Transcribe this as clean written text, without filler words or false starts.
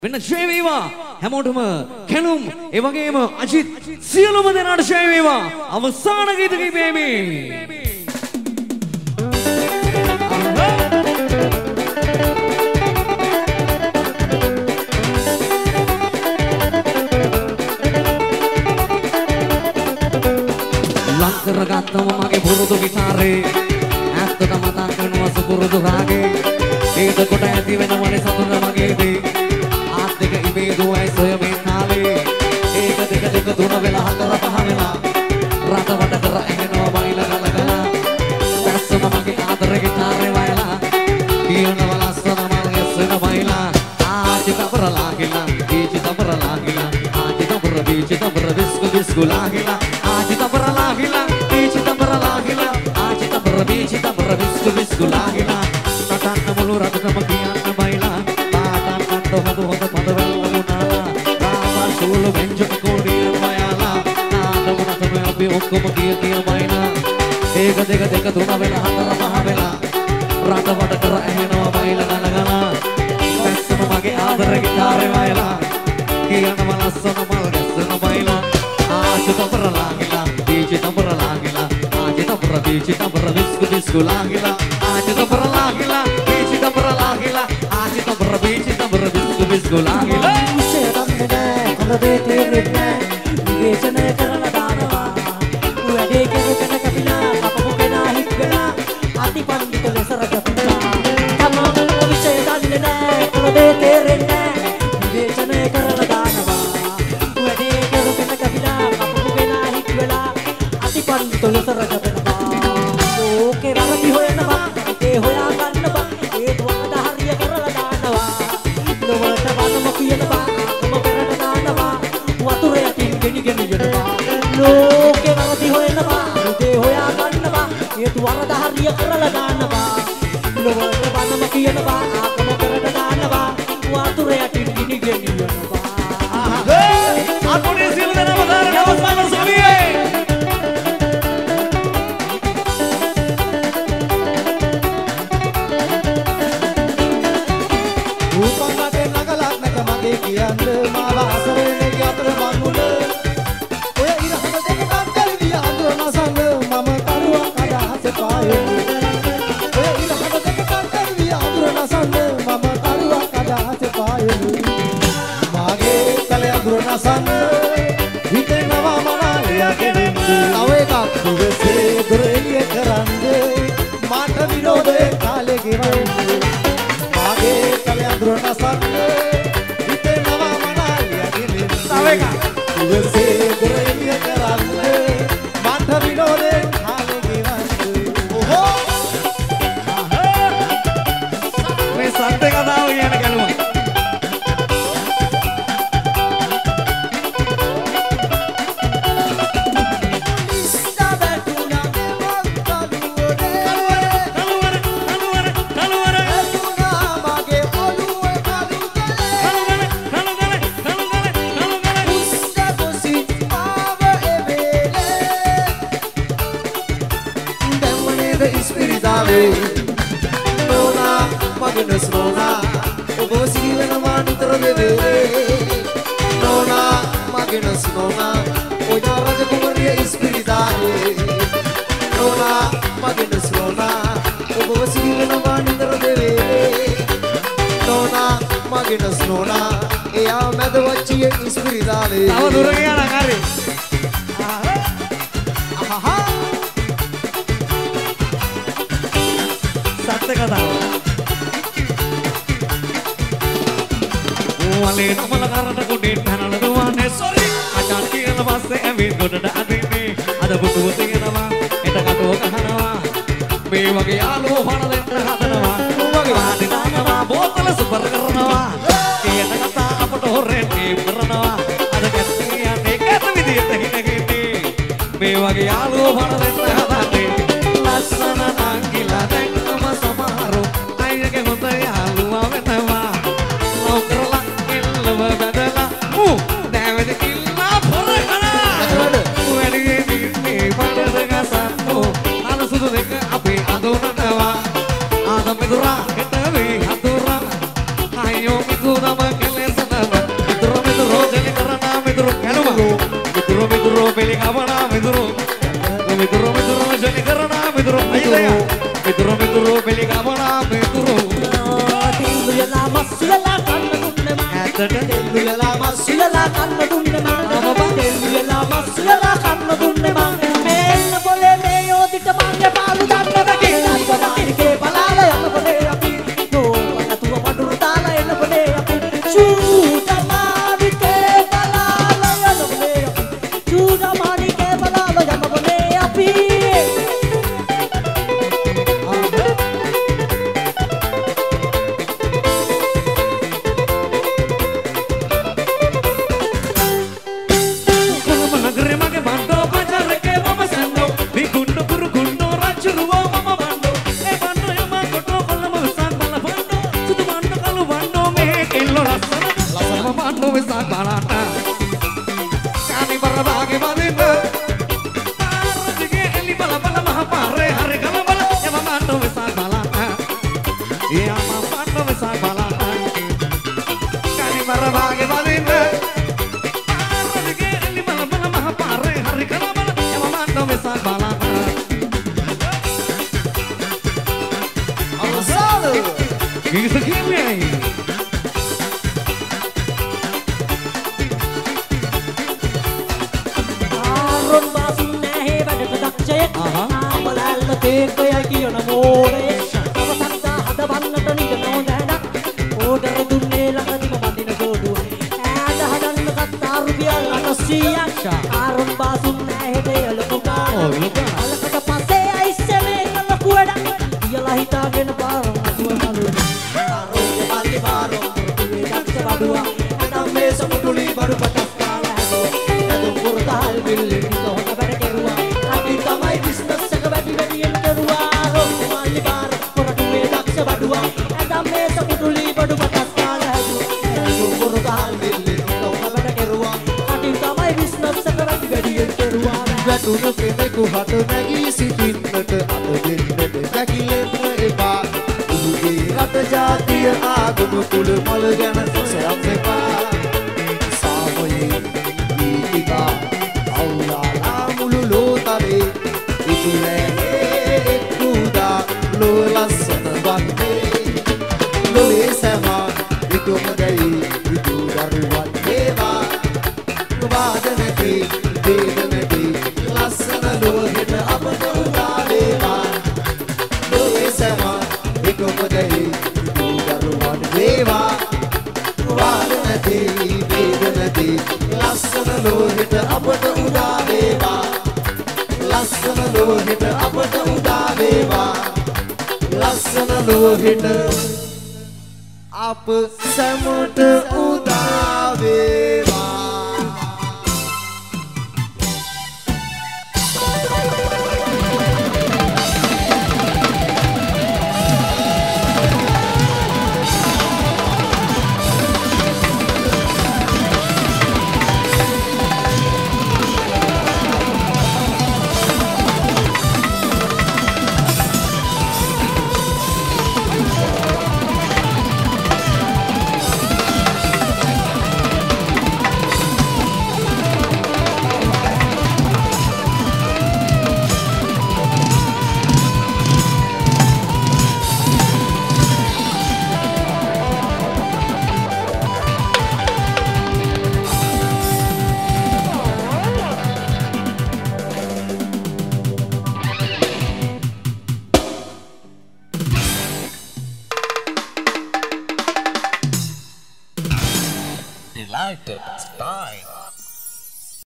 වෙන ෂේ වේවා හැමෝටම කැලුම් ඒ වගේම අජිත් සියලුම දෙනාට ෂේ වේවා අවසාන ගීත කිපීමේ ලංකරගත්තම මගේ පුරුදු ගිටාරේ ඇත්තට මතක් වෙනවා සුපුරුදු රාගේ ඒක කොට ඇති වෙනවනේ සතුට මගේදී ආත්තික ඉමේදුවයි සොයමින් නාලේ ඒක දෙක තුන වෙලා හතර පහ වෙලා රට වඩ කර ඇහෙනවා බයිලා ගලගලා දැස්සම මගේ ආදර ගිටාරේ වයලා කියනවා ලස්සන මල් යස්සන බයිලා ආජි තබරලා ගිලා බීජි තබරලා ගිලා ආජි තබර බීජි තබර දිස්කු ලාගිලා ආජි තබරලා ගිලා බීජි තබරලා ගිලා ආජි තබර බීජි තබර දිස්කු ලාගිලා නටන්න මුළු රටම කියන්න බයිලා පාටන් කන්න හොඳ පදවල වුණා රාමසූල වෙන්ජක කෝඩිය වයලා නාදමුණතම අපි ඔක්කොම කිය බයිලා ඒක දෙක තුන වෙලා හතර පහ වෙලා රට වඩ කර ඇහෙනවා බයිලා ගලගලා දැස්සම මගේ ආදර ගිටාරේ වයලා කියනවා ලස්සන මල් ගැස්සන බයිලා ආජි තබරලා ගිලා බීජි තබරලා ගිලා ආජි තබර බීජි තබර දිස්කු ලාගිලා ආජි තබරලා ගිලා බීජි තබරලා ගිලා ආජි තබර බීජි තබර දිස්කු ලාගිලා උසේ දන්නේ නැහැ කොළදේ තේරෙන්නේ නැහැ විවේචනය කරලා දානවා වැඩේ කෙනෙක් කපිලා අපපු කෙනා හිට වෙලා අතිපන්දිත ලෙස රජපුතා තමම උසේ දන්නේ නැහැ කොළදේ තේරෙන්නේ නැහැ විවේචනය කරලා දානවා වැඩේ කෙනෙක් කපිලා අපපු කෙනා හිට වෙලා අතිපන්දිත ලෙස රජපුතා ඕකේ රවටි හොයනවා ඒ හොයා ගන්න බා ඒ දුවකට හරිය කරලා දානවා නොවට වනම කියනවා ආකම කරට දානවා වතුර යටින් ගෙනිගෙන යනවා ලෝකේ රවටි හොයනවා ඒ හොයා ගන්නවා ඒ දුවකට හරිය කරලා දානවා නොවට වනම කියනවා ආකම කරට දානවා වතුර යටින් ගෙනිගෙන යනවා අකුණේ සිල් දෙනම දාන අවස්ථාව සොලියේ කියන්න මාව අසරේ යතර මනුල ඔය ඉරහම දෙකක් කල්විය අඳුරන සංග මම කරුවක් අදහස පායේ ඔය ඉරහම දෙකක් කල්විය අඳුරන සංග මම කරුවක් අදහස පායේ මාගේ කලේ අඳුරන සංග හිතෙනවා මනාලයගෙන තව එකක් දුවසේ දොර එළිය කරන්නේ මාට විනෝදේ කාලේ ගෙවන්නේ මාගේ කලේ අඳුරන සංග උවසේ ගොරෙලිය කරන්නේ මට විනෝදේ කාලේ ගෙවන්නේ ඔහෝ මේ සද්ද කතාව කියන ගැලුම Nona, magenes Nona, obo sigilen manitor bebe. Nona, magenes Nona, oya raja kumariya ispiritare. Nona, magenes Nona, obo sigilen manitor bebe. Nona, magenes Nona, eya med vachiye ispiritare. තව දුර ගියා නම් හරි Aha. සත්‍ය කතාව ඕවලේ නමල කරට කොටේ පැනල දුවන්නේ සෝරි අචාන් කියන පස්සේ ඇවිත් ගොඩට අදින්නේ අද පුටුව තියෙනවා එට කටුව ගහනවා මේ වගේ යාළුවෝ හොන දෙන්න හදනවා වගේ වාඩි දානවා බෝතල සුපර් කරනවා කියන කතා අපට හොරෙන් කරනවා අද කැත්තේ යන්නේ කැත විදියට හිනගින්නේ මේ වගේ යාළුවෝ හොන දෙන්න හදන්නේ ලස්සන නංගිලා දැක්කම සමහරු අයියගේ හොඳ යාළුවා වෙනවා ලව් කරලා එල්ලව බදලා දැවෙද කිල්ලා පොරකලා වැඩියේ දින්නේ පඩද ගසන්නෝ අනසුදු දෙක අපේ අඳුනනවා ආදම දුරා හෙට වේ හතුරා අයියෝ මිතුරම කෙලෙසන Peturo beli gamana peturo. Telu yala masula kanna dunne ma. Telu yala masula kanna dunne ma. Telu yala masula kanna dunne ma. Mel bole me yodita mange palu danna dake. Ke palala yana bole api. No pana tuwa paduru tala yana bole api. Chuda mari ke palala yana bole api. Chuda mari ke palala yana bole api. Kami berbagi balinda Rezeki eli bala-bala maha pare hari kalau bala ya memandu besar balana ya memandu besar balana Kami berbagi balinda Rezeki eli bala-bala maha pare hari kalau bala ya memandu besar balana Alasado Gigi-gigi Aron basun nahe bada kadakcayek Amalala tekaya kiyo na more Kamasanda hada bannata niga naundana Odara dunne lakadi mamandi na jodu Ada hadan nakatta rupiyal anasiyak Aron basun nahe kaya lukuka Alakada pase ay seme nalakuwada Iyala hitagin na parang atuwa malu Aron kemali parang Tuwidak sa badua Anang mesa muduli baru patas Kurtal bilin ito na bada keruwa Ati tamay business sa kabadi badiyan keruwa Arong kumalibar Kura tuwedak sa badua Edame sa putuli badu batas kalahadu Kurtal bilin ito na bada keruwa Ati tamay business sa kabadi badiyan keruwa වැටුණු කෙනෙකු හට නැගී සිටින්නට අත දෙන්නට පැකිලෙන්න එපා උළුගේ රට ජාතිය ආගම කුල මල ගැන සොයන්න එපා සාමයේ දීපිකා අවුලාලා මුළු ලෝතරේ ඉතුලේ එක්කුදා ලෝ ලස්සන වන්නේ ලොවේ සැමා විතුම දැයි විතු දරුවන් වේවා වාද නැති වේද නැති ලස්සන ලෝහෙට අපට උදා වේවා ලොවේ සැමා විතුම දැයි විතු දරුවන් වේවා වාද නැති වේද නැති ලස්සන ලෝහෙට අපට උදා වේවා ලස්සන ලෝහෙට අපට උදා වේවා ලස්සන ලෝහෙට අප සැමට උදා වේවා Delighted, it's time.